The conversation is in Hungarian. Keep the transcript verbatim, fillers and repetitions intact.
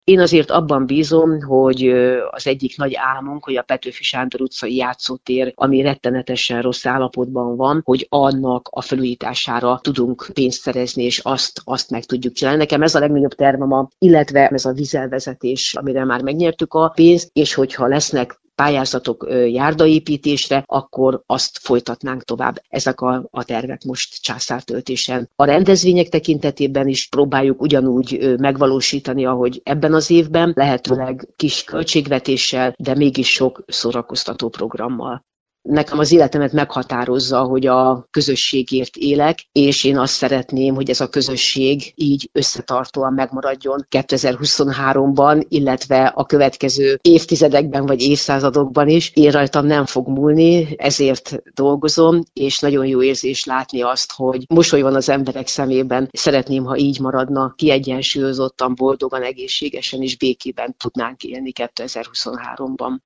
Én azért abban bízom, hogy az egyik nagy álmunk, hogy a Petőfi Sándor utcai játszótér, ami rettenetesen rossz állapotban van, hogy annak a felújítására tudunk pénzt szerezni, és azt, azt meg tudjuk csinálni. Nekem ez a legnagyobb tervem, illetve ez a vízelvezetés, amire már megnyertük a pénzt, és hogyha lesznek pályázatok járdaépítésre, akkor azt folytatnánk tovább. Ezek a, a tervek most császártöltésen. A rendezvények tekintetében is próbáljuk ugyanúgy megvalósítani, ahogy ebben az évben, lehetőleg kis költségvetéssel, de mégis sok szórakoztató programmal. Nekem az életemet meghatározza, hogy a közösségért élek, és én azt szeretném, hogy ez a közösség így összetartóan megmaradjon kétezer-huszonháromban, illetve a következő évtizedekben vagy évszázadokban is. Én rajtam nem fog múlni, ezért dolgozom, és nagyon jó érzés látni azt, hogy mosoly van az emberek szemében. Szeretném, ha így maradna, kiegyensúlyozottan, boldogan, egészségesen és békében tudnánk élni kétezer-huszonháromban.